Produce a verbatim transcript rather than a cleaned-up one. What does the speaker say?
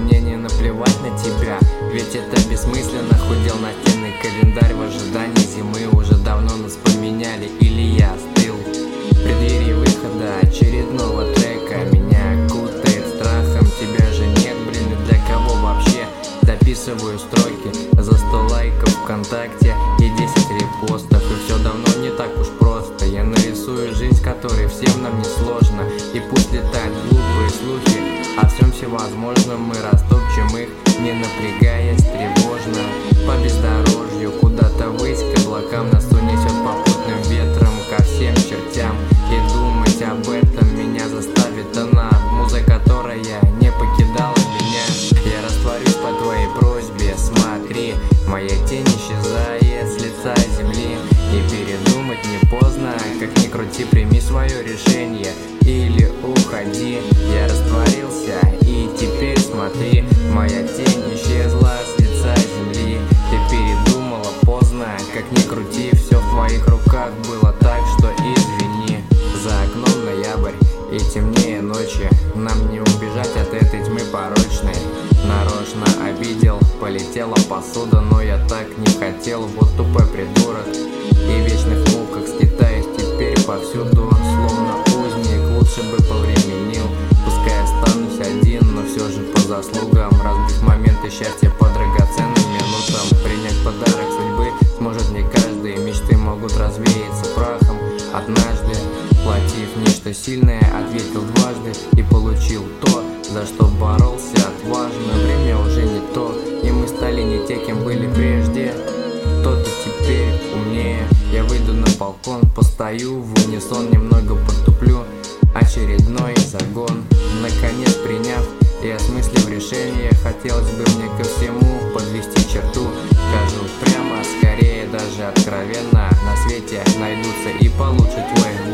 мне не наплевать на тебя, ведь это бессмысленно. Худел настенный календарь в ожидании зимы. Уже давно нас поменяли, или я остыл. В преддверии выхода очередного трека меня окутает страхом. Тебя же нет, блин, и для кого вообще? Записываю строки за сто лайков ВКонтакте и десять репостов. И все давно не так уж просто. Я нарисую жизнь, которой всем нам не сложно. И пусть летают глупые слухи о всем всевозможном, мы растопчем их, не напрягаясь тревожно. По бездорожью куда-то ввысь, к облакам нас унесет попутным ветром ко всем чертям. И думать об этом меня заставит она, муза, которая не покидала меня. Я растворюсь по твоей просьбе, смотри, моя тень исчезает с лица земли. И передумать не поздно, как ни крути, прими свое решение или уходи. Я растворился, и теперь смотри, моя тень исчезла с лица земли. Ты передумала поздно, как ни крути, все в твоих руках было, так что извини. За окном ноябрь и темнее ночи, нам не убежать от этой тьмы порочной. Нарочно обидел, полетела посуда, но я так не хотел, вот тупой придурок. И в вечных муках скитаюсь теперь повсюду, словно узник, лучше бы повременил. Пускай останусь один, но все же по заслугам, разбив моменты счастья по драгоценным минутам. Принять подарок судьбы сможет не каждый, мечты могут развеяться прахом однажды. Платив нечто сильное, ответил дважды и получил то, за что боролся отважно. Время уже не то, и мы стали не те, кем были прежде. Кто-то теперь умнее. Я выйду на балкон, постою в унисон, немного потуплю. Очередной загон, наконец приняв и осмыслив решение, хотелось бы мне ко всему подвести черту. Скажу прямо, скорее даже откровенно, на свете найдутся и получше твой